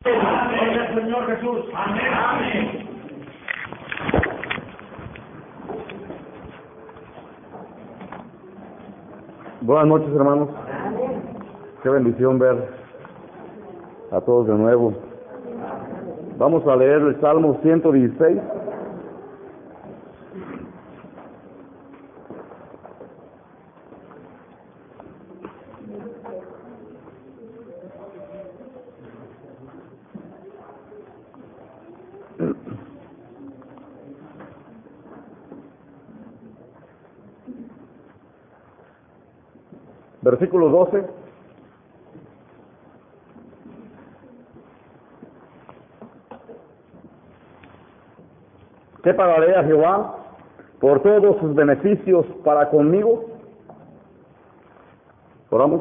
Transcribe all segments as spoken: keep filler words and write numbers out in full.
Amén. El Señor Jesús. Amén. Amén. Buenas noches, hermanos. Qué bendición ver a todos de nuevo. Vamos a leer el Salmo ciento dieciséis. Versículo doce. ¿Qué pagaré a Jehová por todos sus beneficios para conmigo? Oramos.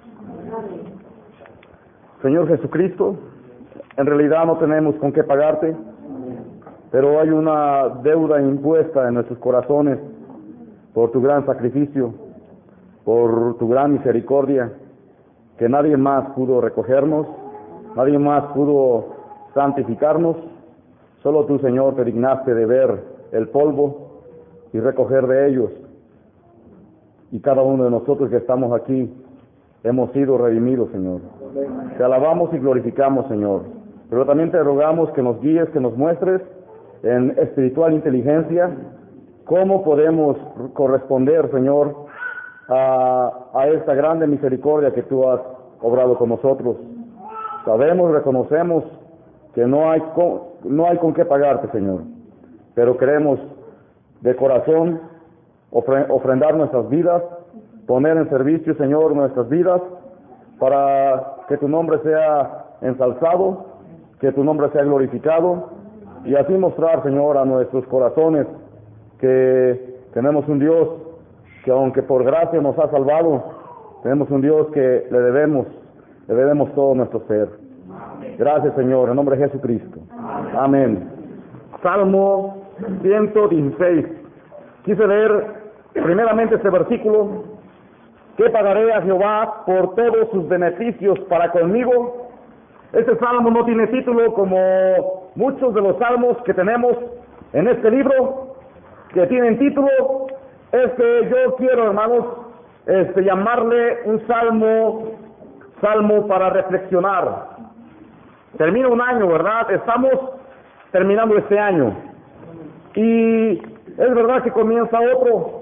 Señor Jesucristo, en realidad no tenemos con qué pagarte, pero hay una deuda impuesta en nuestros corazones por tu gran sacrificio, por tu gran misericordia, que nadie más pudo recogernos, nadie más pudo santificarnos. Solo tú, Señor, te dignaste de ver el polvo y recoger de ellos. Y cada uno de nosotros que estamos aquí hemos sido redimidos, Señor. Te alabamos y glorificamos, Señor. Pero también te rogamos que nos guíes, que nos muestres en espiritual inteligencia cómo podemos corresponder, Señor, a, a esta grande misericordia que tú has obrado con nosotros. Sabemos, reconocemos que no hay con, no hay con qué pagarte, Señor, pero queremos de corazón ofre, ofrendar nuestras vidas, poner en servicio, Señor, nuestras vidas, para que tu nombre sea ensalzado, que tu nombre sea glorificado, y así mostrar, Señor, a nuestros corazones que tenemos un Dios que, aunque por gracia nos ha salvado, tenemos un Dios que le debemos, le debemos todo nuestro ser. Gracias, Señor, en nombre de Jesucristo. Amén. Salmo ciento dieciséis. Quise leer primeramente este versículo. ¿Qué pagaré a Jehová por todos sus beneficios para conmigo? Este salmo no tiene título como muchos de los salmos que tenemos en este libro, que tienen título. Este yo quiero, hermanos, este llamarle un salmo, salmo para reflexionar. Termina un año, ¿verdad? Estamos terminando este año. Y es verdad que comienza otro.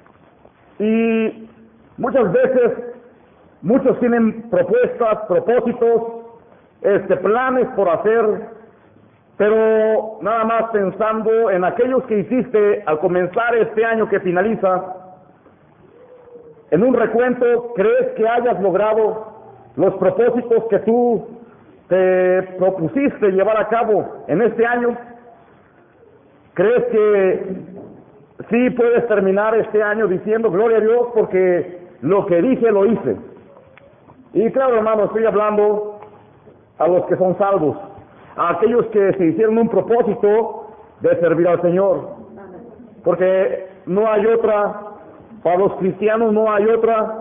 Y muchas veces, muchos tienen propuestas, propósitos, este, planes por hacer, pero nada más pensando en aquellos que hiciste al comenzar este año que finaliza. En un recuento, ¿crees que hayas logrado los propósitos que tú te propusiste llevar a cabo en este año? ¿Crees que sí puedes terminar este año diciendo gloria a Dios porque lo que dije lo hice? Y claro, hermano, estoy hablando a los que son salvos, a aquellos que se hicieron un propósito de servir al Señor, porque no hay otra, para los cristianos no hay otra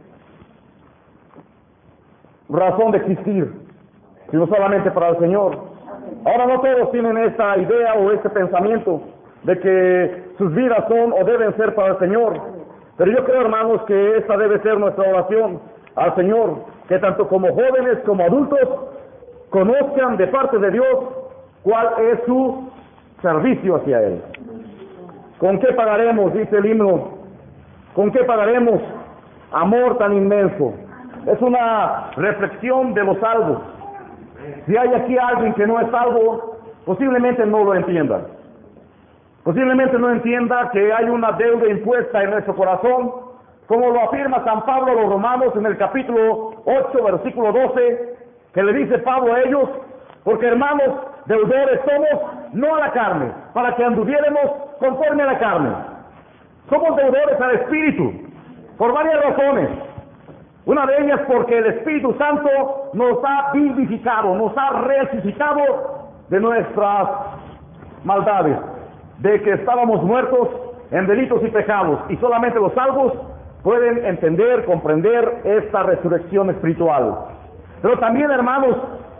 razón de existir, sino solamente para el Señor. Ahora no todos tienen esta idea o este pensamiento de que sus vidas son o deben ser para el Señor, pero yo creo, hermanos, que esta debe ser nuestra oración al Señor, que tanto como jóvenes como adultos conozcan de parte de Dios cuál es su servicio hacia Él. ¿Con qué pagaremos? Dice el himno. ¿Con qué pagaremos amor tan inmenso? Es una reflexión de los salvos. Si hay aquí alguien que no es salvo, posiblemente no lo entienda. Posiblemente no entienda que hay una deuda impuesta en nuestro corazón, como lo afirma San Pablo a los Romanos en el capítulo ocho, versículo doce, que le dice Pablo a ellos: porque hermanos, deudores somos, no a la carne, para que anduviéremos conforme a la carne. Somos deudores al Espíritu, por varias razones. Una de ellas porque el Espíritu Santo nos ha vivificado, nos ha resucitado de nuestras maldades, de que estábamos muertos en delitos y pecados, y solamente los salvos pueden entender, comprender esta resurrección espiritual. Pero también, hermanos,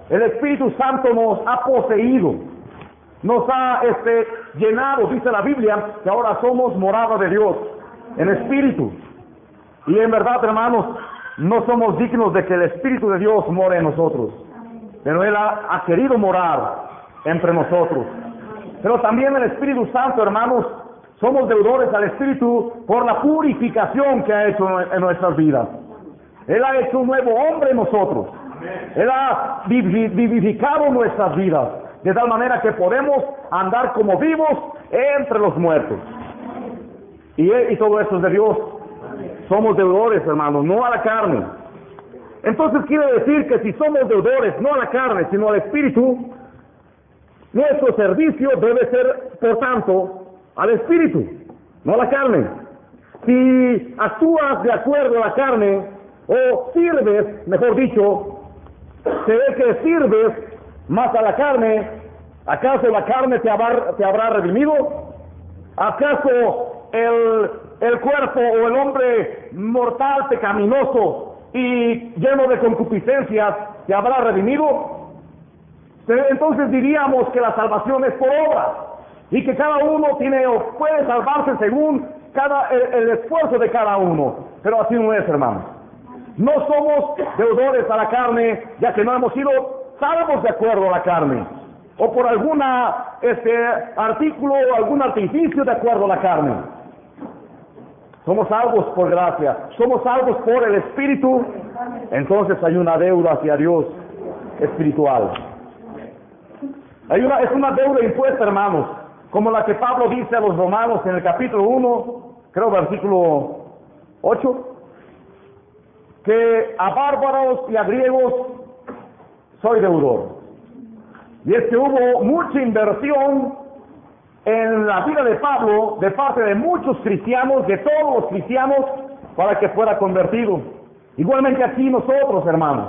El Espíritu Santo nos ha poseído, nos ha este, llenado. Dice la Biblia que ahora somos morada de Dios en espíritu. Y en verdad, hermanos, no somos dignos de que el Espíritu de Dios more en nosotros, pero Él ha, ha querido morar entre nosotros. Pero también el Espíritu Santo, hermanos, somos deudores al Espíritu por la purificación que ha hecho en nuestras vidas. Él ha hecho un nuevo hombre en nosotros. Él ha vivificado nuestras vidas, de tal manera que podemos andar como vivos entre los muertos. Y, y todo eso es de Dios. Somos deudores, hermanos, no a la carne. Entonces quiere decir que si somos deudores, no a la carne, sino al Espíritu, nuestro servicio debe ser, por tanto, al Espíritu, no a la carne. Si actúas de acuerdo a la carne, o sirves, mejor dicho, se ve que sirves más a la carne, ¿acaso la carne te habrá, te habrá redimido? ¿Acaso el, el cuerpo o el hombre mortal, pecaminoso y lleno de concupiscencias te habrá redimido? Entonces diríamos que la salvación es por obra y que cada uno tiene o puede salvarse según cada, el, el esfuerzo de cada uno. Pero así no es, hermanos. No somos deudores a la carne, ya que no hemos sido salvos de acuerdo a la carne, o por alguna este artículo o algún artificio de acuerdo a la carne. Somos salvos por gracia, somos salvos por el Espíritu. Entonces hay una deuda hacia Dios espiritual. Hay una, es una deuda impuesta, hermanos, como la que Pablo dice a los romanos en el capítulo uno, creo versículo ocho, que a bárbaros y a griegos soy deudor. Y es que hubo mucha inversión en la vida de Pablo de parte de muchos cristianos, de todos los cristianos, para que fuera convertido. Igualmente aquí nosotros, hermanos,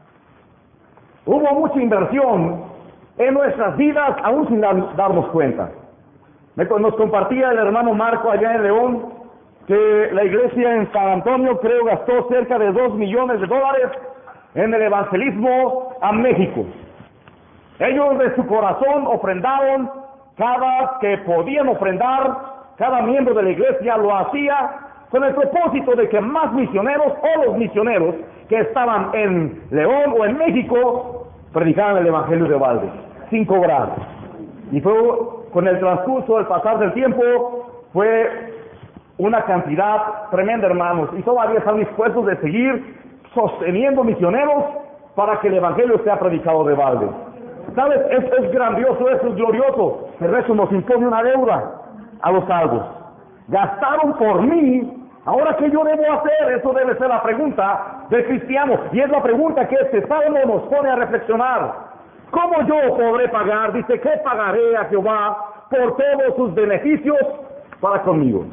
hubo mucha inversión en nuestras vidas, aún sin dar, darnos cuenta. Nos compartía el hermano Marco allá en León, que la iglesia en San Antonio, creo, gastó cerca de dos millones de dólares en el evangelismo a México. Ellos de su corazón ofrendaron cada que podían ofrendar, cada miembro de la iglesia lo hacía con el propósito de que más misioneros o los misioneros que estaban en León o en México predicaran el evangelio de balde, sin cobrar. Y fue con el transcurso, el pasar del tiempo, fue una cantidad tremenda, hermanos, y todavía están dispuestos de seguir sosteniendo misioneros para que el evangelio sea predicado de balde. ¿Sabes? Es, es grandioso, eso es glorioso, pero eso nos impone una deuda a los salvos. Gastaron por mí, ahora ¿qué yo debo hacer? Eso debe ser la pregunta del cristiano, y es la pregunta que este salmo nos pone a reflexionar. ¿Cómo yo podré pagar? Dice, ¿qué pagaré a Jehová por todos sus beneficios para conmigo?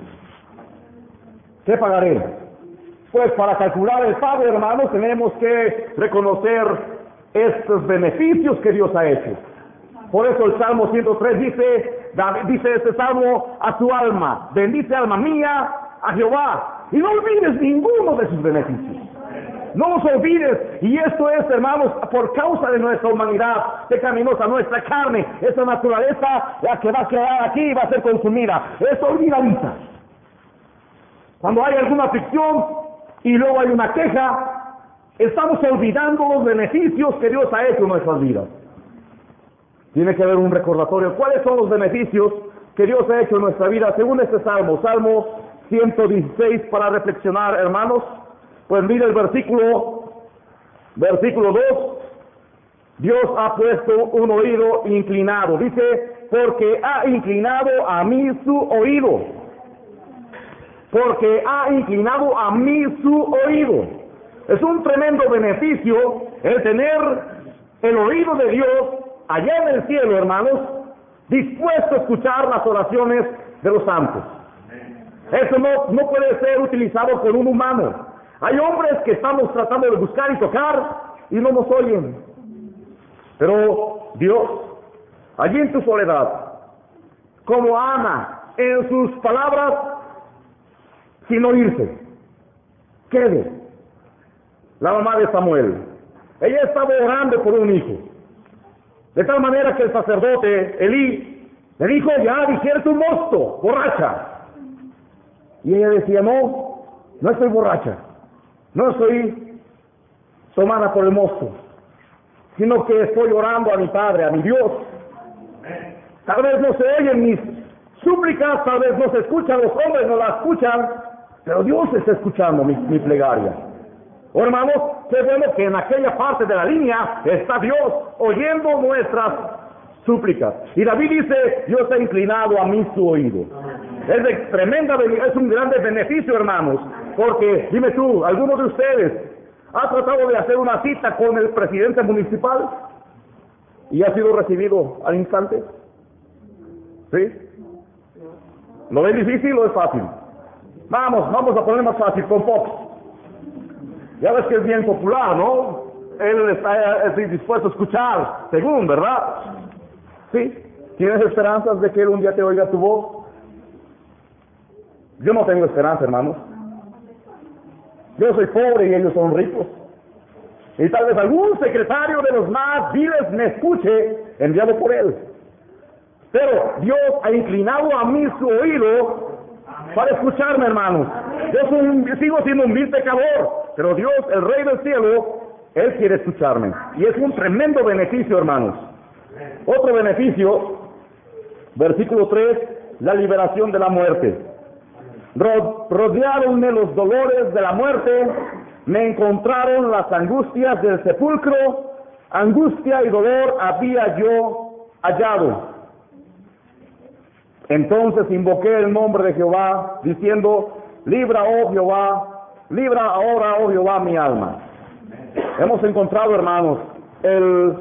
¿Qué pagaré? Pues para calcular el pago, hermanos, tenemos que reconocer estos beneficios que Dios ha hecho. Por eso el Salmo ciento tres dice, dice este Salmo a tu alma, bendice alma mía a Jehová, y no olvides ninguno de sus beneficios. No los olvides, y esto es, hermanos, por causa de nuestra humanidad pecaminosa, nuestra carne, esa naturaleza, la que va a quedar aquí y va a ser consumida, es olvidadiza. Cuando hay alguna aflicción y luego hay una queja, estamos olvidando los beneficios que Dios ha hecho en nuestras vidas. Tiene que haber un recordatorio. ¿Cuáles son los beneficios que Dios ha hecho en nuestra vida? Según este Salmo, Salmo ciento dieciséis, para reflexionar, hermanos, pues mire el versículo, versículo dos, Dios ha puesto un oído inclinado. Dice, porque ha inclinado a mí su oído. Porque ha inclinado a mí su oído. Es un tremendo beneficio el tener el oído de Dios allá en el cielo, hermanos, dispuesto a escuchar las oraciones de los santos. Eso no, no puede ser utilizado por un humano. Hay hombres que estamos tratando de buscar y tocar y no nos oyen. Pero Dios, allí en tu soledad, como Ana, en sus palabras, sin oírse, quede. La mamá de Samuel, ella estaba orando por un hijo, De tal manera que el sacerdote Elí le dijo, ya digiere tu mosto, borracha. Y ella decía, no, no estoy borracha, no estoy tomada por el mosto, sino que estoy orando a mi Padre, a mi Dios. Tal vez no se oyen mis súplicas, tal vez no se escuchan, los hombres no las escuchan, pero Dios está escuchando mi, mi plegaria. Oh, hermanos, qué bueno que en aquella parte de la línea está Dios oyendo nuestras súplicas. Y David dice, Dios ha inclinado a mí su oído. Es de tremenda, es un grande beneficio, hermanos, porque, dime tú, ¿alguno de ustedes ha tratado de hacer una cita con el presidente municipal y ha sido recibido al instante? ¿Sí? ¿Lo ven difícil o es fácil? Vamos, vamos a poner más fácil, con Fox. Ya ves que es bien popular, ¿no? Él está eh, dispuesto a escuchar, según, ¿verdad? ¿Sí? ¿Tienes esperanzas de que él un día te oiga tu voz? Yo no tengo esperanza, hermanos. Yo soy pobre y ellos son ricos. Y tal vez algún secretario de los más viles me escuche, enviado por él. Pero Dios ha inclinado a mí su oído para escucharme, hermanos. Yo soy un, sigo siendo un vil pecador, pero Dios, el Rey del cielo, Él quiere escucharme. Y es un tremendo beneficio, hermanos. Otro beneficio, versículo tres, la liberación de la muerte. Ro- rodeáronme los dolores de la muerte, me encontraron las angustias del sepulcro, angustia y dolor había yo hallado. Entonces invoqué el nombre de Jehová, diciendo, libra, oh Jehová, libra ahora, oh Jehová, mi alma. Hemos encontrado, hermanos, el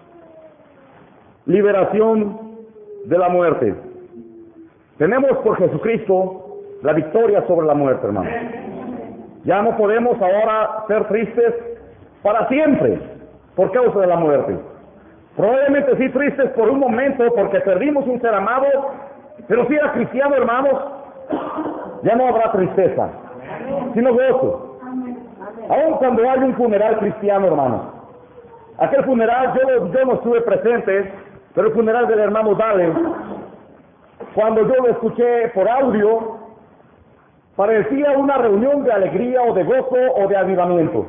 liberación de la muerte. Tenemos por Jesucristo la victoria sobre la muerte, hermanos. Ya no podemos ahora ser tristes para siempre por causa de la muerte. Probablemente sí tristes por un momento porque perdimos un ser amado, pero si era cristiano, hermanos, ya no habrá tristeza, sino gozo. Aun cuando hay un funeral cristiano, hermanos. Aquel funeral, yo, yo no estuve presente, pero el funeral del hermano Dale, cuando yo lo escuché por audio, parecía una reunión de alegría o de gozo o de avivamiento.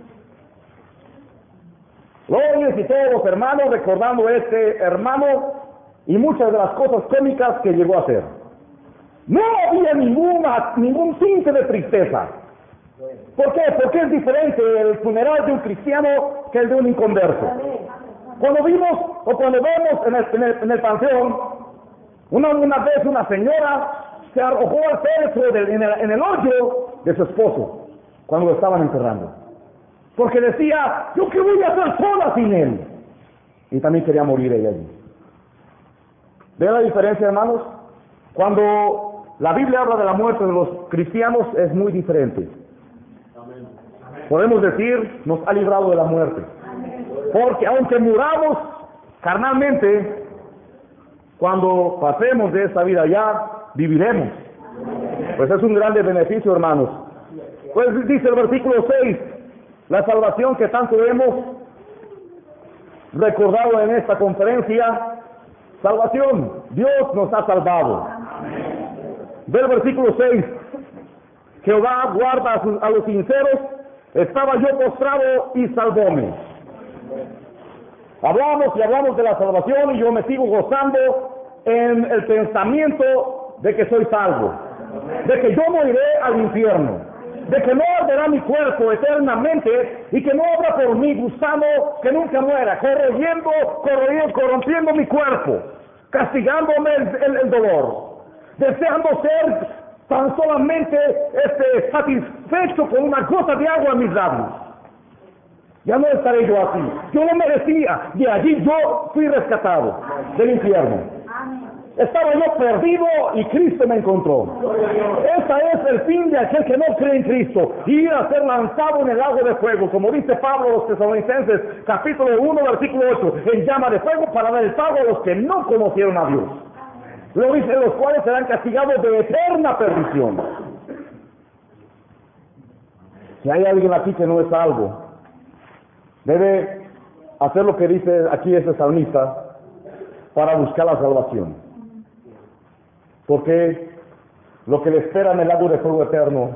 Lo oyes y todos los hermanos recordando este hermano y muchas de las cosas cómicas que llegó a hacer. No había ninguna, ningún tinte de tristeza. ¿Por qué? Porque es diferente el funeral de un cristiano que el de un inconverso. Cuando vimos, o cuando vemos en el, en el, en el panteón, una, una vez una señora se arrojó al féretro del, en, el, en el hoyo de su esposo, cuando lo estaban enterrando. Porque decía, ¿yo qué voy a hacer sola sin él? Y también quería morir ella allí. ¿Ven la diferencia, hermanos? Cuando la Biblia habla de la muerte de los cristianos es muy diferente. Podemos decir, nos ha librado de la muerte. Porque aunque muramos carnalmente, cuando pasemos de esta vida ya, viviremos. Pues es un grande beneficio, hermanos. Pues dice el versículo seis, la salvación que tanto hemos recordado en esta conferencia. Salvación, Dios nos ha salvado. Ve el versículo seis, Jehová guarda a, sus, a los sinceros, estaba yo postrado y salvóme. Hablamos y hablamos de la salvación y yo me sigo gozando en el pensamiento de que soy salvo, de que yo no iré al infierno, de que no arderá mi cuerpo eternamente y que no habrá por mí gusano que nunca muera, corroyendo, corroyendo, corrompiendo mi cuerpo, castigándome el, el, el dolor, deseando ser tan solamente este, satisfecho con una gota de agua en mis labios. Ya no estaré yo así. Yo no merecía. De allí yo fui rescatado del infierno. Estaba yo perdido y Cristo me encontró. Ese es el fin de aquel que no cree en Cristo. Ir a ser lanzado en el lago de fuego. Como dice Pablo a los Tesalonicenses, capítulo uno, versículo ocho. En llama de fuego para dar el pago a los que no conocieron a Dios. Lo dice, los cuales serán castigados de eterna perdición. Si hay alguien aquí que no es salvo, debe hacer lo que dice aquí este salmista para buscar la salvación. Porque lo que le espera en el lago de fuego eterno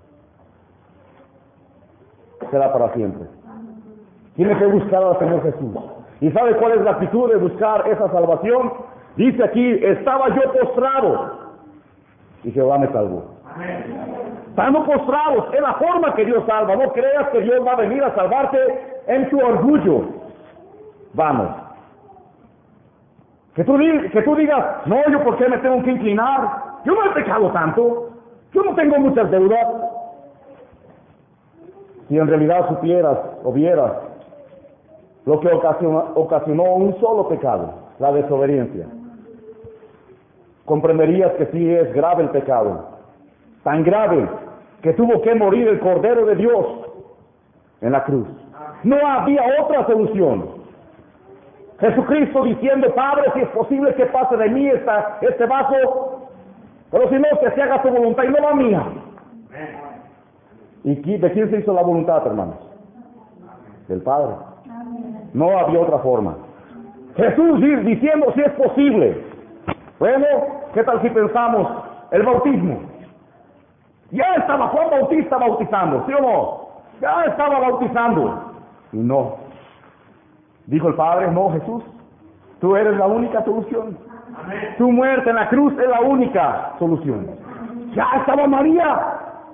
será para siempre. Tiene que buscar al Señor Jesús. ¿Y sabe cuál es la actitud de buscar esa salvación? Dice aquí, estaba yo postrado y Jehová me salvó. Estando postrados, es la forma que Dios salva. No creas que Dios va a venir a salvarte en tu orgullo. Vamos. Que tú, que tú digas, no, yo por qué me tengo que inclinar. Yo no he pecado tanto. Yo no tengo muchas deudas. Si en realidad supieras o vieras lo que ocasionó, ocasionó un solo pecado, la desobediencia, comprenderías que sí es grave el pecado, tan grave que tuvo que morir el Cordero de Dios en la cruz. No había otra solución. Jesucristo diciendo, Padre, si es posible que pase de mí esta, este vaso, pero si no, que se haga tu voluntad y no la mía. ¿Y de quién se hizo la voluntad, hermanos? Del Padre. No había otra forma. Jesús diciendo, si es posible. Bueno, ¿qué tal si pensamos el bautismo? Ya estaba Juan Bautista bautizando, ¿sí o no? Ya estaba bautizando. Y no. Dijo el Padre, no, Jesús, tú eres la única solución. Amén. Tu muerte en la cruz es la única solución. Ya estaba María.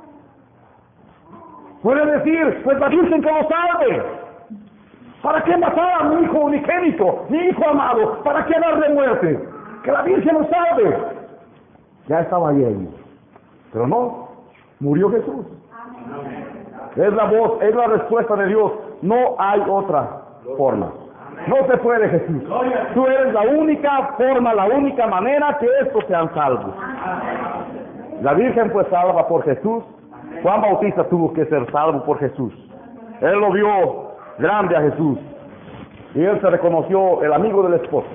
Puede decir, pues la Virgen que lo salve. ¿Para qué matar a mi hijo unigénito, mi hijo amado? ¿Para qué darle muerte? Que la Virgen lo salve. Ya estaba ahí. Pero no, murió Jesús. Amén. Es la voz, es la respuesta de Dios. No hay otra forma. No se puede, Jesús. Tú eres la única forma, la única manera que estos sean salvos. La Virgen fue salva por Jesús. Juan Bautista tuvo que ser salvo por Jesús. Él lo vio grande a Jesús. Y él se reconoció el amigo del esposo.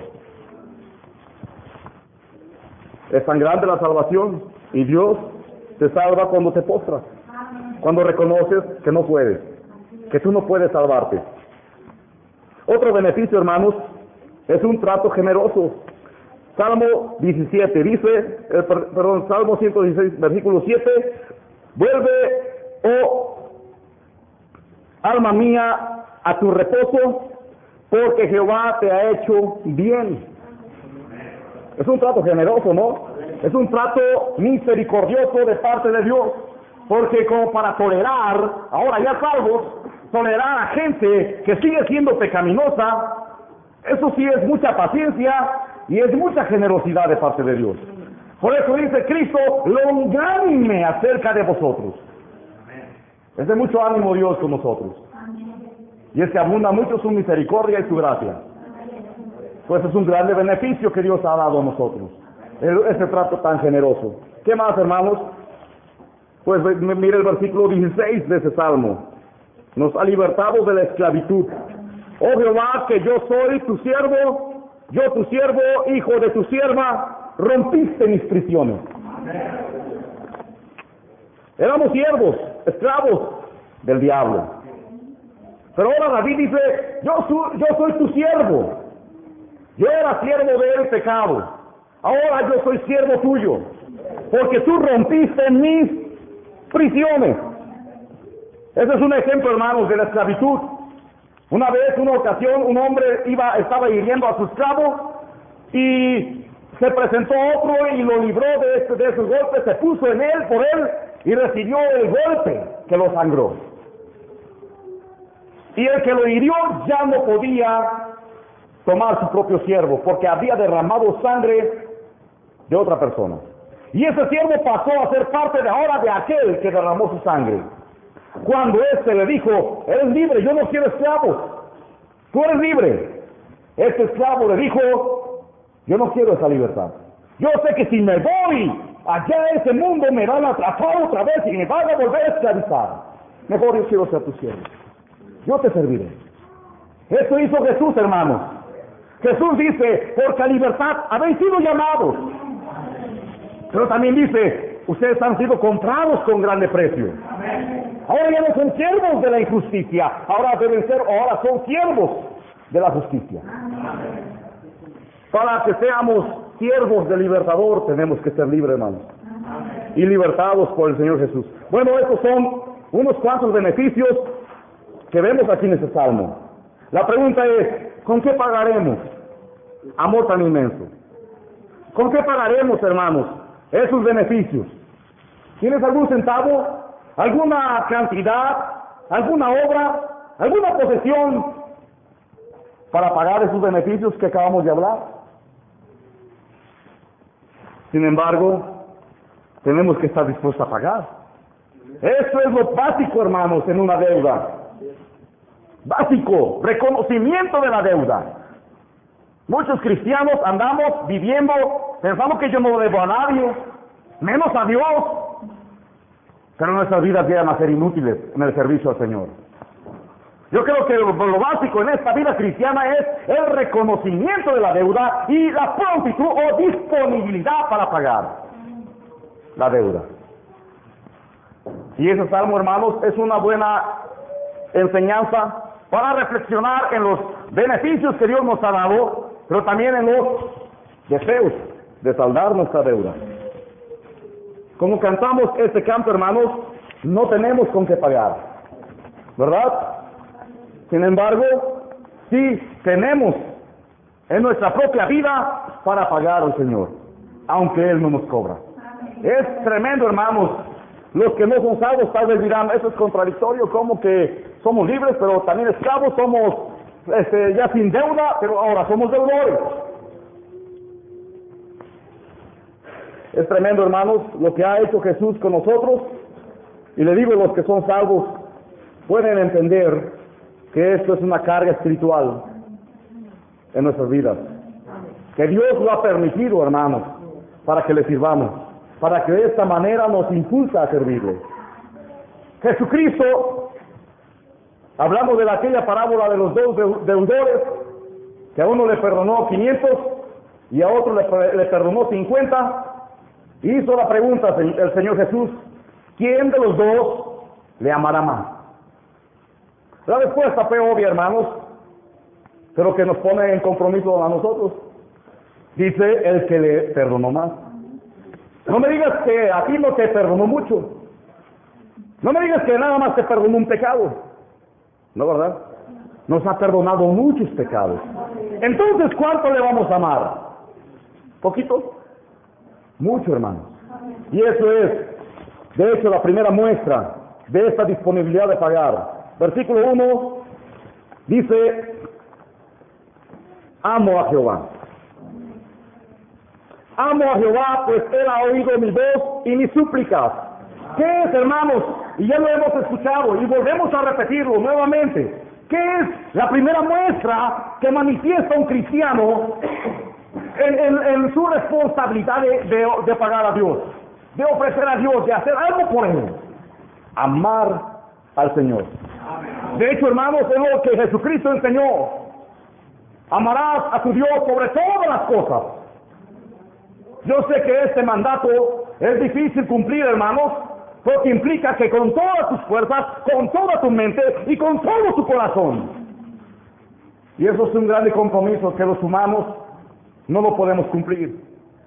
Es tan grande la salvación. Y Dios te salva cuando te postras. Cuando reconoces que no puedes. Que tú no puedes salvarte. Otro beneficio, hermanos, es un trato generoso. Salmo diecisiete, dice, eh, perdón, Salmo ciento dieciséis, versículo siete, vuelve, oh alma mía, a tu reposo, porque Jehová te ha hecho bien. Es un trato generoso, ¿no? Es un trato misericordioso de parte de Dios, porque como para tolerar, ahora ya salvos, tolerar a gente que sigue siendo pecaminosa, eso sí es mucha paciencia y es mucha generosidad de parte de Dios. Por eso dice Cristo, longánime acerca de vosotros. Es de mucho ánimo Dios con nosotros. Y es que abunda mucho su misericordia y su gracia. Pues es un grande beneficio que Dios ha dado a nosotros, ese trato tan generoso. ¿Qué más, hermanos? Pues mire el versículo dieciséis de ese salmo. Nos ha libertado de la esclavitud. Oh Jehová, que yo soy tu siervo, yo tu siervo, hijo de tu sierva, rompiste mis prisiones. Éramos siervos, esclavos del diablo. Pero ahora David dice, yo, su, yo soy tu siervo. Yo era siervo del pecado. Ahora yo soy siervo tuyo. Porque tú rompiste mis prisiones. Ese es un ejemplo, hermanos, de la esclavitud. Una vez, una ocasión, un hombre iba, estaba hiriendo a su esclavo y se presentó otro y lo libró de, este, de esos golpes, se puso en él, por él, y recibió el golpe que lo sangró. Y el que lo hirió ya no podía tomar su propio siervo, porque había derramado sangre de otra persona. Y ese siervo pasó a ser parte de ahora de aquel que derramó su sangre. Cuando éste le dijo, eres libre, yo no quiero esclavos, tú eres libre. Este esclavo le dijo, yo no quiero esa libertad. Yo sé que si me voy allá a ese mundo me van a atrapar otra vez y me van a volver a esclavizar. Mejor yo quiero ser tu siervo. Yo te serviré. Esto hizo Jesús, hermanos. Jesús dice, porque a libertad habéis sido llamados. Pero también dice, ustedes han sido comprados con grande precio. Ahora ya no son siervos de la injusticia, ahora deben ser, ahora son siervos de la justicia. Para que seamos siervos del libertador, tenemos que ser libres, hermanos, y libertados por el Señor Jesús. Bueno, estos son unos cuantos beneficios que vemos aquí en este salmo. La pregunta es, ¿con qué pagaremos amor tan inmenso? ¿Con qué pagaremos, hermanos, esos beneficios? ¿Tienes algún centavo, alguna cantidad, alguna obra, alguna posesión para pagar esos beneficios que acabamos de hablar? Sin embargo, tenemos que estar dispuestos a pagar. Eso es lo básico, hermanos, en una deuda. Básico, reconocimiento de la deuda. Muchos cristianos andamos viviendo, pensamos que yo no debo a nadie, menos a Dios, pero nuestras vidas llegan a ser inútiles en el servicio al Señor. Yo creo que lo, lo básico en esta vida cristiana es el reconocimiento de la deuda y la prontitud o disponibilidad para pagar la deuda. Y ese salmo, hermanos, es una buena enseñanza para reflexionar en los beneficios que Dios nos ha dado, pero también en los deseos de saldar nuestra deuda. Como cantamos este canto, hermanos, no tenemos con qué pagar, ¿verdad? Sin embargo, sí tenemos en nuestra propia vida para pagar al Señor, aunque Él no nos cobra. Es tremendo, hermanos. Los que no son salvos tal vez dirán, eso es contradictorio, como que somos libres, pero también esclavos, somos este, ya sin deuda, pero ahora somos deudores. Es tremendo, hermanos, lo que ha hecho Jesús con nosotros, y le digo, los que son salvos pueden entender que esto es una carga espiritual en nuestras vidas, que Dios lo ha permitido, hermanos, para que le sirvamos, para que de esta manera nos impulsa a servirle. Jesucristo, hablamos de aquella parábola de los dos deudores, que a uno le perdonó quinientos y a otro le, le perdonó cincuenta, hizo la pregunta el Señor Jesús, ¿quién de los dos le amará más? La respuesta fue obvia, hermanos, pero que nos pone en compromiso a nosotros. Dice, el que le perdonó más. No me digas que a ti no te perdonó mucho. No me digas que nada más te perdonó un pecado. ¿No, verdad? Nos ha perdonado muchos pecados. Entonces, ¿cuánto le vamos a amar? ¿Poquito? Mucho, hermanos. Y eso es, de hecho, la primera muestra de esta disponibilidad de pagar. Versículo uno dice, amo a Jehová. Amo a Jehová, pues Él ha oído mi voz y mis súplicas. ¿Qué es, hermanos? Y ya lo hemos escuchado y volvemos a repetirlo nuevamente. ¿Qué es la primera muestra que manifiesta un cristiano en, en, en su responsabilidad de, de, de pagar a Dios, de ofrecer a Dios, de hacer algo por Él? Amar al Señor. De hecho, hermanos, es lo que Jesucristo enseñó. Amarás a tu Dios sobre todas las cosas. Yo sé que este mandato es difícil cumplir, hermanos, porque implica que con todas tus fuerzas, con toda tu mente y con todo tu corazón. Y eso es un grande compromiso que los humanos no lo podemos cumplir.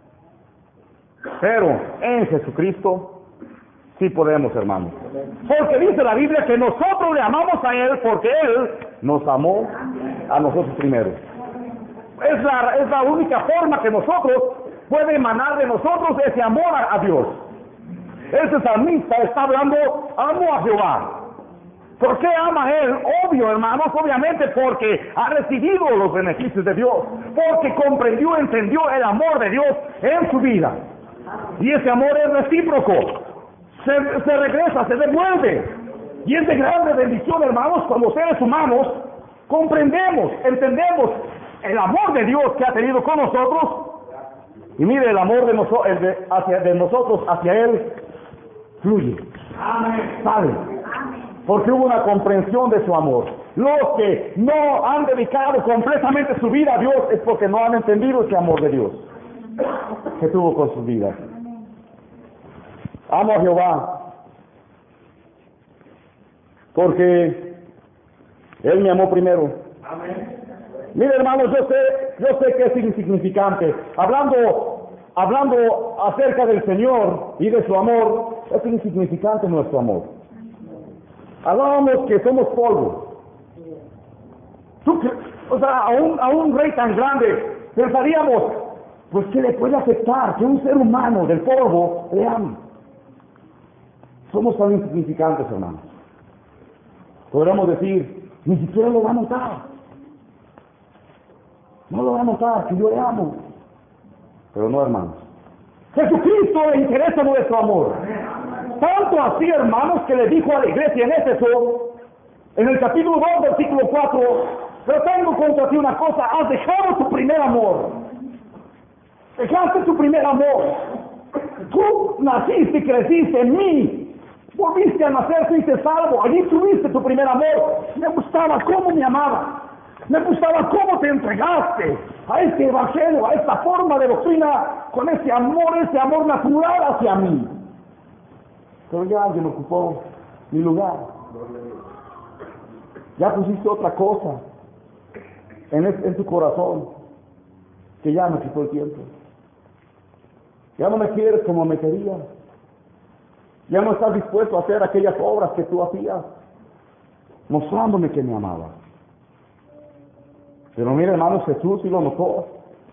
Pero en Jesucristo sí podemos, hermanos. Porque dice la Biblia que nosotros le amamos a Él porque Él nos amó a nosotros primero. Es la, es la única forma que nosotros puede emanar de nosotros ese amor a, a Dios. Ese salmista está hablando, amo a Jehová. ¿Por qué ama a Él? Obvio, hermanos, obviamente porque ha recibido los beneficios de Dios, porque comprendió, entendió el amor de Dios en su vida. Y ese amor es recíproco, se, se regresa, se devuelve. Y es de grande bendición, hermanos, como seres humanos, comprendemos, entendemos el amor de Dios que ha tenido con nosotros. Y mire, el amor de, noso el de, hacia, de nosotros hacia Él fluye, sale, porque hubo una comprensión de su amor. Los que no han dedicado completamente su vida a Dios es porque no han entendido ese amor de Dios que tuvo con sus vidas. Amo a Jehová porque Él me amó primero. Mire, hermanos, yo sé, yo sé que es insignificante. Hablando, hablando acerca del Señor y de su amor, es insignificante nuestro amor. Hablábamos que somos polvo. ¿Tú, o sea, a un, a un rey tan grande, pensaríamos, pues que le puede aceptar que un ser humano del polvo le ame. Somos tan insignificantes, hermanos. Podríamos decir, ni siquiera lo va a notar. No lo va a notar que yo le amo. Pero no, hermanos. Jesucristo le interesa nuestro amor. Tanto así, hermanos, que le dijo a la iglesia en Éfeso, en el capítulo dos, versículo cuatro, pero tengo contra ti una cosa, has dejado tu primer amor. Dejaste tu primer amor. Tú naciste y creciste en mí. Volviste a nacer, fuiste salvo. Allí tuviste tu primer amor. Me gustaba cómo me amabas. Me gustaba cómo te entregaste a este evangelio, a esta forma de doctrina, con ese amor, ese amor natural hacia mí. Pero ya alguien ocupó mi lugar. Ya pusiste otra cosa en, es, en tu corazón que ya me quitó el tiempo. Ya no me quieres como me querías. Ya no estás dispuesto a hacer aquellas obras que tú hacías, mostrándome que me amabas. Pero mira, hermanos, Jesús sí lo notó.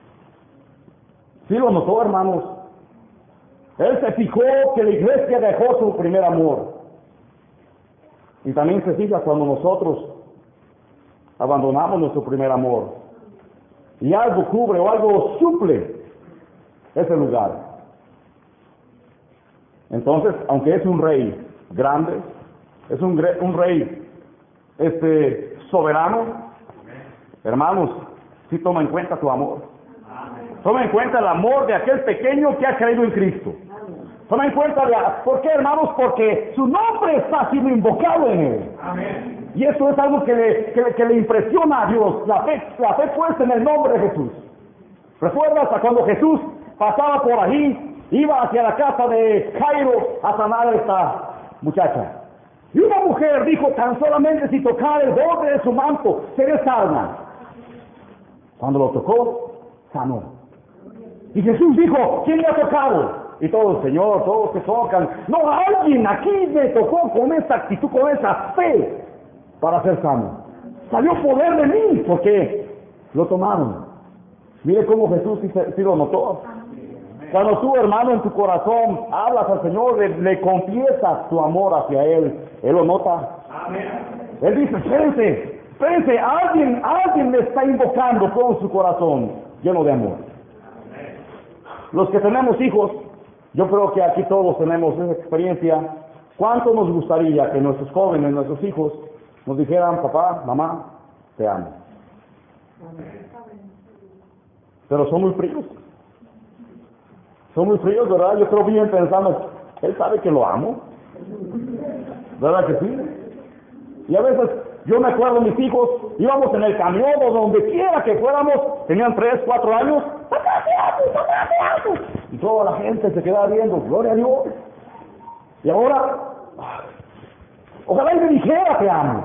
Sí lo notó, hermanos. Él se fijó que la iglesia dejó su primer amor. Y también se fija cuando nosotros abandonamos nuestro primer amor. Y algo cubre o algo suple ese lugar. Entonces, aunque es un rey grande, es un, un rey este, soberano, hermanos, sí toma en cuenta tu amor. Toma en cuenta el amor de aquel pequeño que ha creído en Cristo. Toma en cuenta, la, ¿por qué, hermanos? Porque su nombre está siendo invocado en él. Amén. Y eso es algo que le, que, le, que le impresiona a Dios, la fe, la fe puesta en el nombre de Jesús. ¿Recuerdas a cuando Jesús pasaba por allí? Iba hacia la casa de Jairo a sanar a esta muchacha. Y una mujer dijo, tan solamente si tocar el borde de su manto, seré sana. Cuando lo tocó, sanó. Y Jesús dijo, ¿quién me ha tocado? Y todos, Señor, todos se tocan. No, alguien aquí me tocó con esa actitud, con esa fe, para ser sano. Salió poder de mí, porque lo tomaron. Mire cómo Jesús sí, sí lo notó. Cuando tú, hermano, en tu corazón hablas al Señor, le, le confiesas tu amor hacia Él, Él lo nota. Amén. Él dice, espérense, espérense, alguien, alguien me está invocando con su corazón lleno de amor. Amén. Los que tenemos hijos, yo creo que aquí todos tenemos esa experiencia. ¿Cuánto nos gustaría que nuestros jóvenes, nuestros hijos, nos dijeran, papá, mamá, te amo? Amén. Pero son muy fríos. Son muy fríos, ¿verdad? Yo creo bien pensando, él sabe que lo amo. ¿Verdad que sí? Y a veces, yo me acuerdo, mis hijos, íbamos en el camión o donde quiera que fuéramos, tenían tres, cuatro años, ¡papá, te amo, papá, te amo! Y toda la gente se quedaba viendo, gloria a Dios. Y ahora, ojalá y me dijera te amo.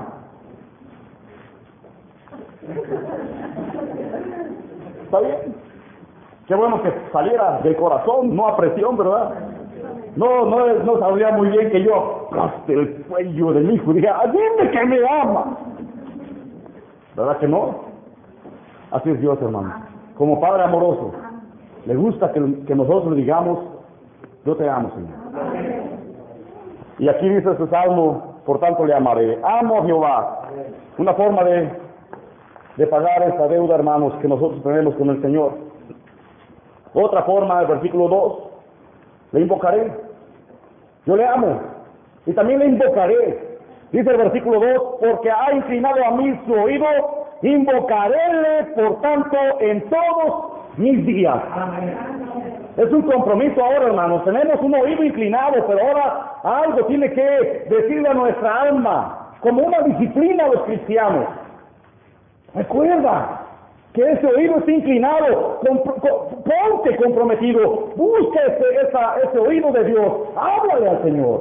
¿Está bien? Qué bueno que saliera del corazón, no a presión, ¿verdad? No, no, no sabría muy bien que yo aplaste el cuello de mi hijo y diga, dime que me ama. ¿Verdad que no? Así es Dios, hermano. Como Padre amoroso, le gusta que, que nosotros le digamos, yo te amo, Señor. Y aquí dice este salmo, por tanto le amaré. Amo a Jehová. Una forma de, de pagar esta deuda, hermanos, que nosotros tenemos con el Señor. Otra forma, el versículo dos, le invocaré. Yo le amo. Y también le invocaré. Dice el versículo dos, porque ha inclinado a mí su oído, invocaréle por tanto en todos mis días. Amén. Es un compromiso ahora, hermanos. Tenemos un oído inclinado, pero ahora algo tiene que decirle a nuestra alma, como una disciplina a los cristianos. Recuerda que ese oído está inclinado, ponte comprometido, busca ese, esa, ese oído de Dios, háblale al Señor.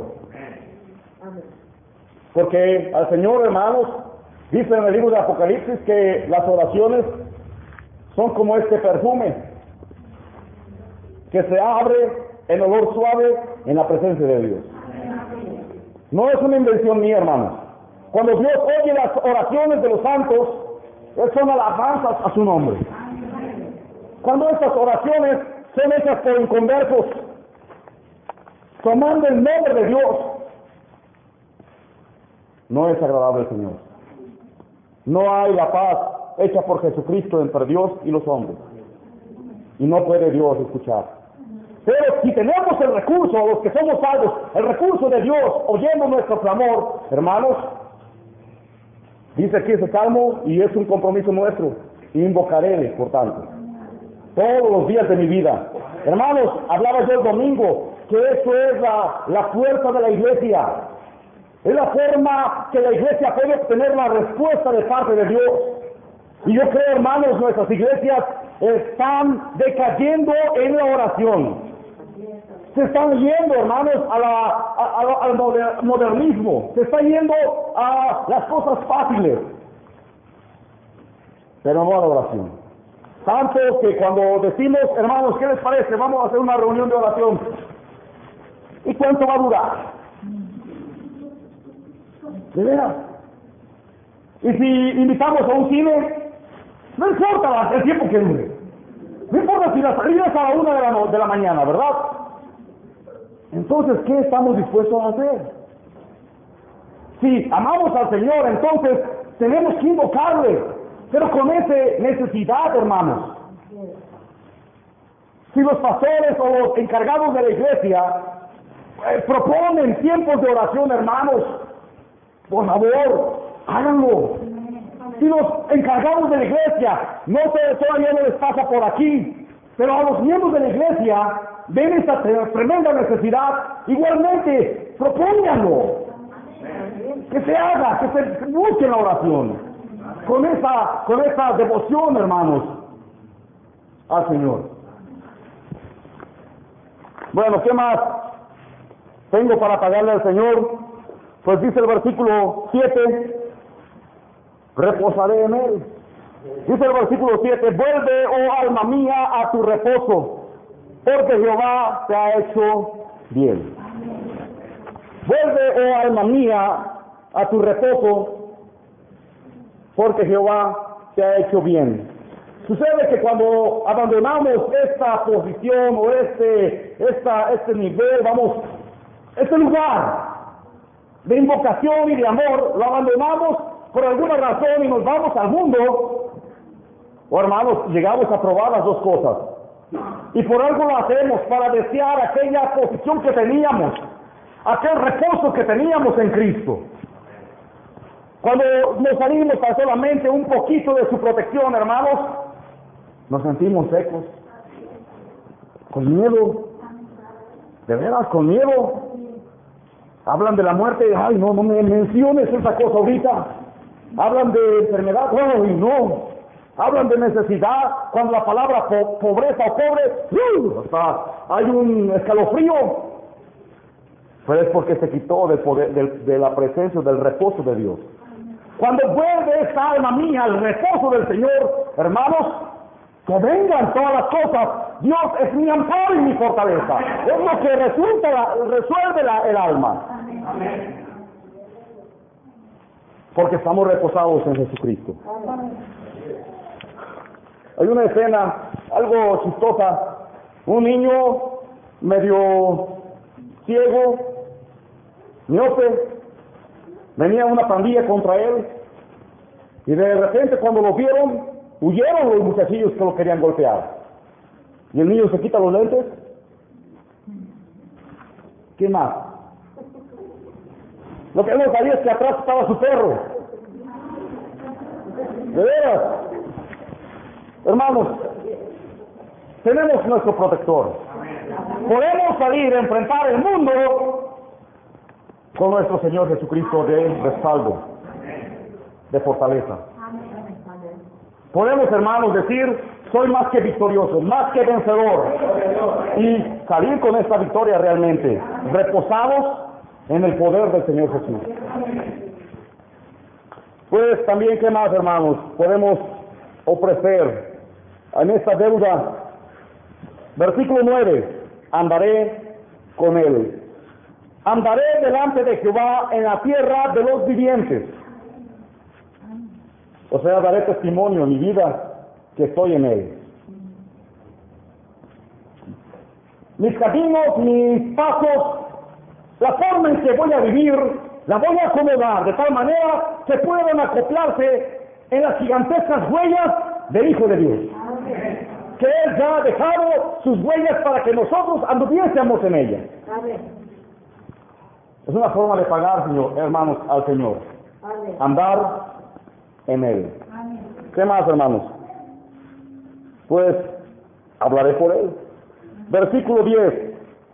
Porque al Señor, hermanos, dice en el libro de Apocalipsis que las oraciones son como este perfume que se abre en olor suave en la presencia de Dios. No es una invención mía, hermanos. Cuando Dios oye las oraciones de los santos, son alabanzas a su nombre. Cuando estas oraciones son hechas por inconversos, tomando el nombre de Dios, no es agradable al Señor. No hay la paz hecha por Jesucristo entre Dios y los hombres. Y no puede Dios escuchar. Pero si tenemos el recurso, los que somos salvos, el recurso de Dios, oyendo nuestro clamor, hermanos, dice aquí ese salmo, y es un compromiso nuestro, invocaré, por tanto, todos los días de mi vida. Hermanos, hablaba yo el domingo, que eso es la, la fuerza de la iglesia. Es la forma que la iglesia puede obtener la respuesta de parte de Dios. Y yo creo, hermanos, nuestras iglesias están decayendo en la oración. Se están yendo, hermanos, a la, a, a, al modernismo. Se están yendo a las cosas fáciles. Pero no a la oración. Tanto que cuando decimos, hermanos, ¿qué les parece? Vamos a hacer una reunión de oración. ¿Y cuánto va a durar? ¿De veras? Y si invitamos a un cine, no importa el tiempo que dure. No importa si la salida es a la una de la, de la mañana, ¿verdad? Entonces, ¿qué estamos dispuestos a hacer? Si amamos al Señor, entonces tenemos que invocarle, pero con esa necesidad, hermanos. Si los pastores o los encargados de la iglesia eh, proponen tiempos de oración, hermanos, por favor, háganlo. Si los encargados de la iglesia, no sé, todavía no les pasa por aquí, pero a los miembros de la iglesia ven esta tremenda necesidad, igualmente, propónganlo. Que se haga, que se busque la oración. Con esa, con esa devoción, hermanos, al Señor. Bueno, ¿qué más tengo para pagarle al Señor? Pues dice el versículo siete, reposaré en Él. Dice el versículo siete, vuelve, oh alma mía, a tu reposo, porque Jehová te ha hecho bien. Vuelve, oh alma mía, a tu reposo, porque Jehová te ha hecho bien. Sucede que cuando abandonamos esta posición o este, esta, este nivel, vamos, este lugar de invocación y de amor, lo abandonamos por alguna razón y nos vamos al mundo, o hermanos, llegamos a probar las dos cosas. Y por algo lo hacemos, para desear aquella posición que teníamos, aquel reposo que teníamos en Cristo. Cuando nos salimos a solamente un poquito de su protección, hermanos, nos sentimos secos, con miedo, de veras, con miedo. Hablan de la muerte, ay, no, no me menciones esa cosa ahorita. Hablan de enfermedad, ay, no. Hablan de necesidad, cuando la palabra po pobreza o pobre, uh, hasta hay un escalofrío. Pero es porque se quitó del poder, de, de la presencia, del reposo de Dios. Cuando vuelve esta alma mía al reposo del Señor, hermanos, que vengan todas las cosas. Dios es mi amparo y mi fortaleza. Es lo que resulta, la, resuelve la, el alma. Amén. Porque estamos reposados en Jesucristo. Hay una escena, algo chistosa. Un niño medio ciego, miope, venía una pandilla contra él. Y de repente cuando lo vieron, huyeron los muchachillos que lo querían golpear. Y el niño se quita los lentes. ¿Qué más? Lo que él no sabía es que atrás estaba su perro. De veras. Hermanos, tenemos nuestro protector. Podemos salir a enfrentar el mundo con nuestro Señor Jesucristo de respaldo, de fortaleza. Podemos, hermanos, decir, soy más que victorioso, más que vencedor, y salir con esta victoria realmente, reposados en el poder del Señor Jesús. Pues también, ¿qué más, hermanos? Podemos ofrecer en esta deuda. Versículo nueve, andaré con él. Andaré delante de Jehová en la tierra de los vivientes. O sea, daré testimonio en mi vida que estoy en él. Mis caminos, mis pasos, la forma en que voy a vivir, la voy a acomodar de tal manera que puedan acoplarse en las gigantescas huellas del Hijo de Dios. Amén. Que Él ya ha dejado sus huellas para que nosotros anduviésemos en ellas. Amén. Es una forma de pagar, Señor, hermanos, al Señor. Amén. Andar en Él. Amén. ¿Qué más, hermanos? Pues hablaré por Él. Versículo diez.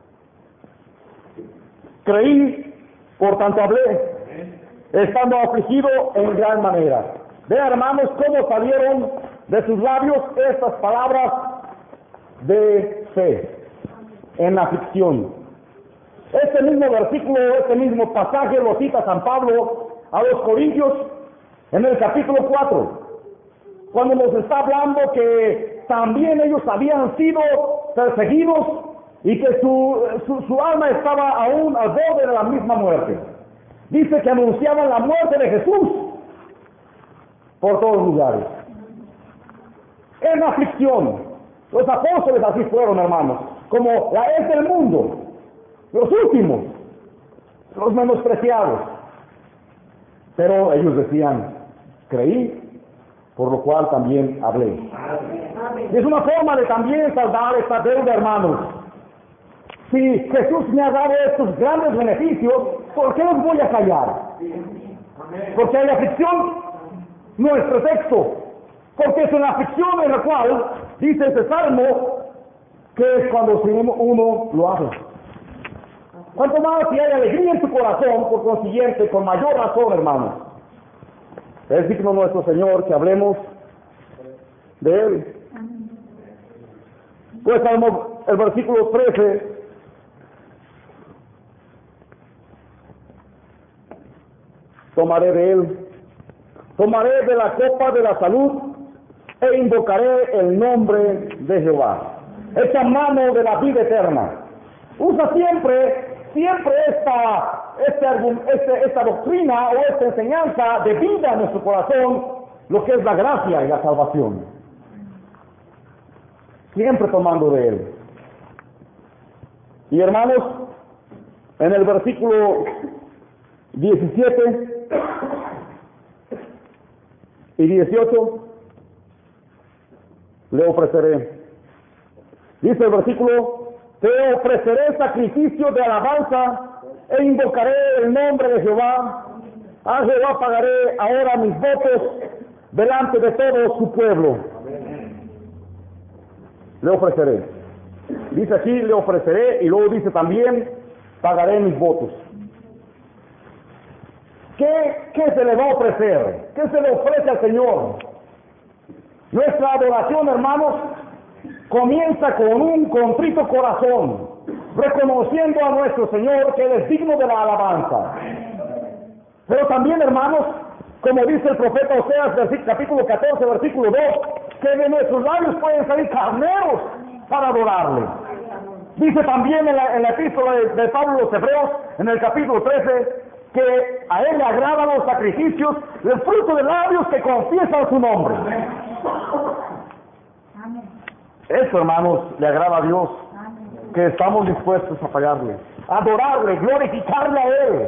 Creí, por tanto hablé, estando afligido en gran manera. Vean, hermanos, cómo salieron de sus labios estas palabras de fe en la aflicción. Este mismo versículo, este mismo pasaje lo cita San Pablo a los Corintios en el capítulo cuatro, cuando nos está hablando que también ellos habían sido perseguidos y que su, su, su alma estaba aún al borde de la misma muerte. Dice que anunciaban la muerte de Jesús por todos lugares. En la aflicción, los apóstoles así fueron, hermanos, como la es del mundo, los últimos, los menospreciados. Pero ellos decían, creí, por lo cual también hablé. Y es una forma de también saldar esta deuda, hermanos. Si Jesús me ha dado estos grandes beneficios, ¿por qué los voy a callar? Porque hay aflicción, no es pretexto. Porque es una aflicción en la cual, dice este salmo, que es cuando uno lo habla. Cuanto más si hay alegría en tu corazón, por consiguiente, con mayor razón, hermanos, es digno nuestro Señor que hablemos de Él. Pues salmo, el versículo trece, tomaré de Él, tomaré de la copa de la salud e invocaré el nombre de Jehová. Esa mano de la vida eterna. Usa siempre, siempre esta, este, este, esta doctrina o esta enseñanza de vida en nuestro corazón, lo que es la gracia y la salvación. Siempre tomando de Él. Y hermanos, en el versículo diecisiete y dieciocho, le ofreceré. Dice el versículo, te ofreceré sacrificio de alabanza e invocaré el nombre de Jehová. A Jehová pagaré ahora mis votos delante de todo su pueblo. Le ofreceré. Dice aquí, le ofreceré, y luego dice también, pagaré mis votos. ¿Qué, qué se le va a ofrecer? ¿Qué se le ofrece al Señor? Nuestra adoración, hermanos, comienza con un contrito corazón, reconociendo a nuestro Señor que Él es digno de la alabanza. Pero también, hermanos, como dice el profeta Oseas, capítulo catorce, versículo dos, que de nuestros labios pueden salir carneros para adorarle. Dice también en la, en la epístola de, de Pablo a los Hebreos, en el capítulo trece, que a Él le agradan los sacrificios del fruto de labios que confiesan su nombre. Amén. Eso, hermanos, le agrada a Dios. Amén. Que estamos dispuestos a pagarle, a adorarle, glorificarle a Él.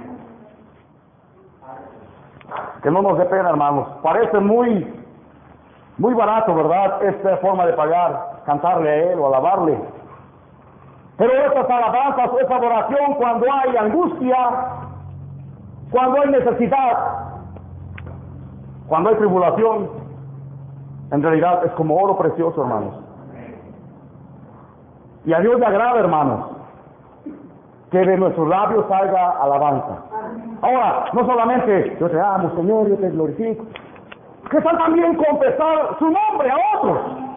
Que no nos dé pena, hermanos. Parece muy, muy barato, ¿verdad? Esta forma de pagar, cantarle a Él o alabarle. Pero estas alabanzas, esa adoración, cuando hay angustia, cuando hay necesidad, cuando hay tribulación, en realidad es como oro precioso, hermanos. Y a Dios le agrada, hermanos, que de nuestros labios salga alabanza. Ahora, no solamente yo te amo, Señor, yo te glorifico, que tal también confesar su nombre a otros.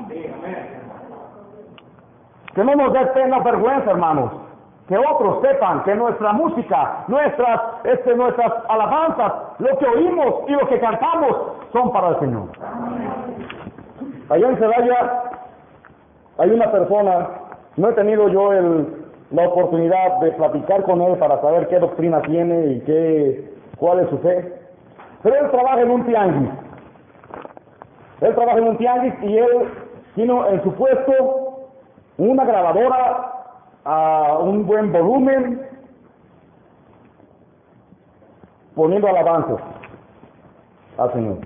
Que no nos dé pena, vergüenza, hermanos. Que otros sepan que nuestra música, nuestras, este, nuestras alabanzas, lo que oímos y lo que cantamos son para el Señor. Allá en Celaya hay una persona, no he tenido yo el, la oportunidad de platicar con él para saber qué doctrina tiene y qué, cuál es su fe, pero él trabaja en un tianguis. Él trabaja en un tianguis y él tiene en su puesto una grabadora a un buen volumen, poniendo alabanzas al Señor.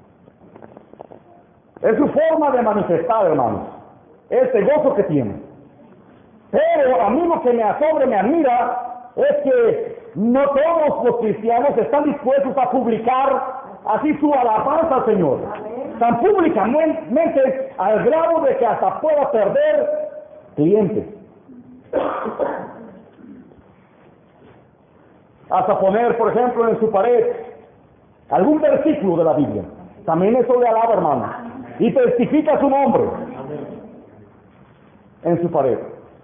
Es su forma de manifestar, hermanos, este gozo que tiene. Pero a mí lo que me asombra, me admira, es que no todos los cristianos están dispuestos a publicar así su alabanza al Señor. Tan públicamente al grado de que hasta pueda perder clientes. Hasta poner, por ejemplo, en su pared algún versículo de la Biblia. También eso le alaba, hermano. Y testifica su nombre en su pared.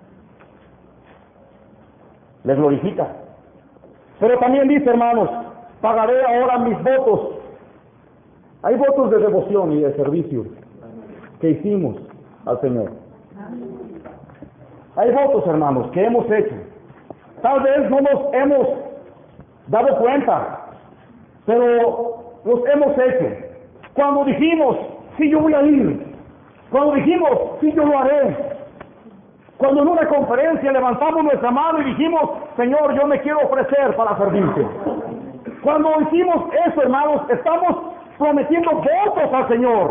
Le glorifica. Pero también dice, hermanos, pagaré ahora mis votos. Hay votos de devoción y de servicio que hicimos al Señor. Hay votos, hermanos, que hemos hecho. Tal vez no nos hemos dado cuenta, pero los hemos hecho. Cuando dijimos, sí, yo voy a ir. Cuando dijimos, sí, yo lo haré. Cuando en una conferencia levantamos nuestra mano y dijimos, Señor, yo me quiero ofrecer para servirte. Cuando hicimos eso, hermanos, estamos prometiendo votos al Señor.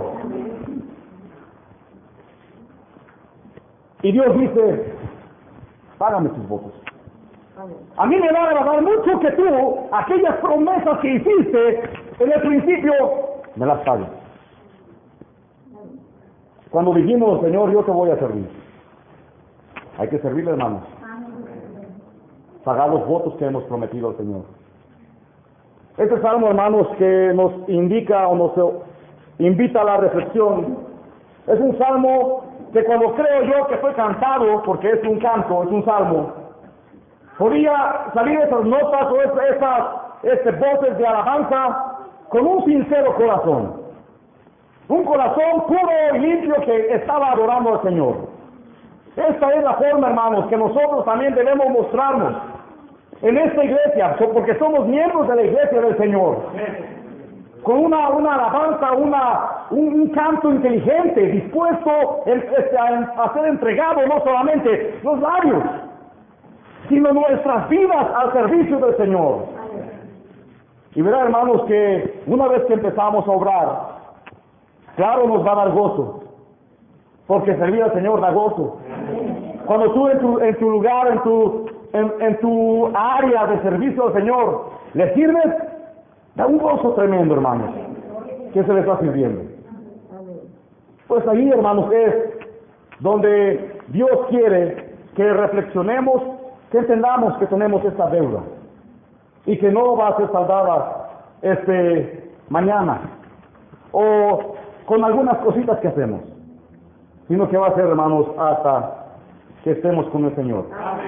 Y Dios dice, págame tus votos. A mí me va a agradar mucho que tú, aquellas promesas que hiciste en el principio, me las pagues. Cuando dijimos, Señor, yo te voy a servir. Hay que servirle, hermanos. Pagar los votos que hemos prometido al Señor. Este salmo, hermanos, que nos indica o nos invita a la reflexión, es un salmo que cuando creo yo que estoy cansado, porque es un canto, es un salmo, podía salir esas notas o esas este, voces de alabanza con un sincero corazón. Un corazón puro y limpio que estaba adorando al Señor. Esta es la forma, hermanos, que nosotros también debemos mostrarnos en esta iglesia, porque somos miembros de la iglesia del Señor. Con una, una alabanza, una, un, un canto inteligente, dispuesto este, a, a ser entregado no solamente los labios, sino nuestras vidas al servicio del Señor. Y verá, hermanos, que una vez que empezamos a obrar, claro nos va a dar gozo, porque servir al Señor da gozo. Cuando tú en tu, en tu lugar, en tu, en, en tu área de servicio al Señor, le sirves, da un gozo tremendo, hermanos, que se le está sirviendo. Pues ahí, hermanos, es donde Dios quiere que reflexionemos, que entendamos que tenemos esta deuda y que no va a ser saldada este mañana o con algunas cositas que hacemos, sino que va a ser, hermanos, hasta que estemos con el Señor.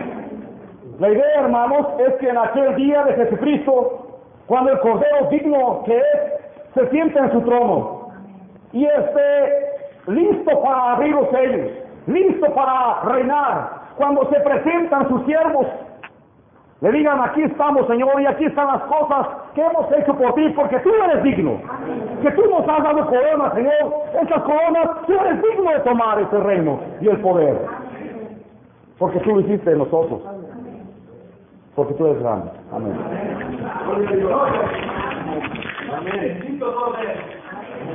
La idea, hermanos, es que en aquel día de Jesucristo, cuando el Cordero digno que es se sienta en su trono y esté listo para abrir los sellos, listo para reinar, cuando se presentan sus siervos, le digan, aquí estamos, Señor, y aquí están las cosas que hemos hecho por ti, porque tú eres digno. Que tú nos has dado corona, Señor. Esas coronas, tú eres digno de tomar ese reino y el poder. Porque tú lo hiciste de nosotros. Porque tú eres grande. Amén. Amén.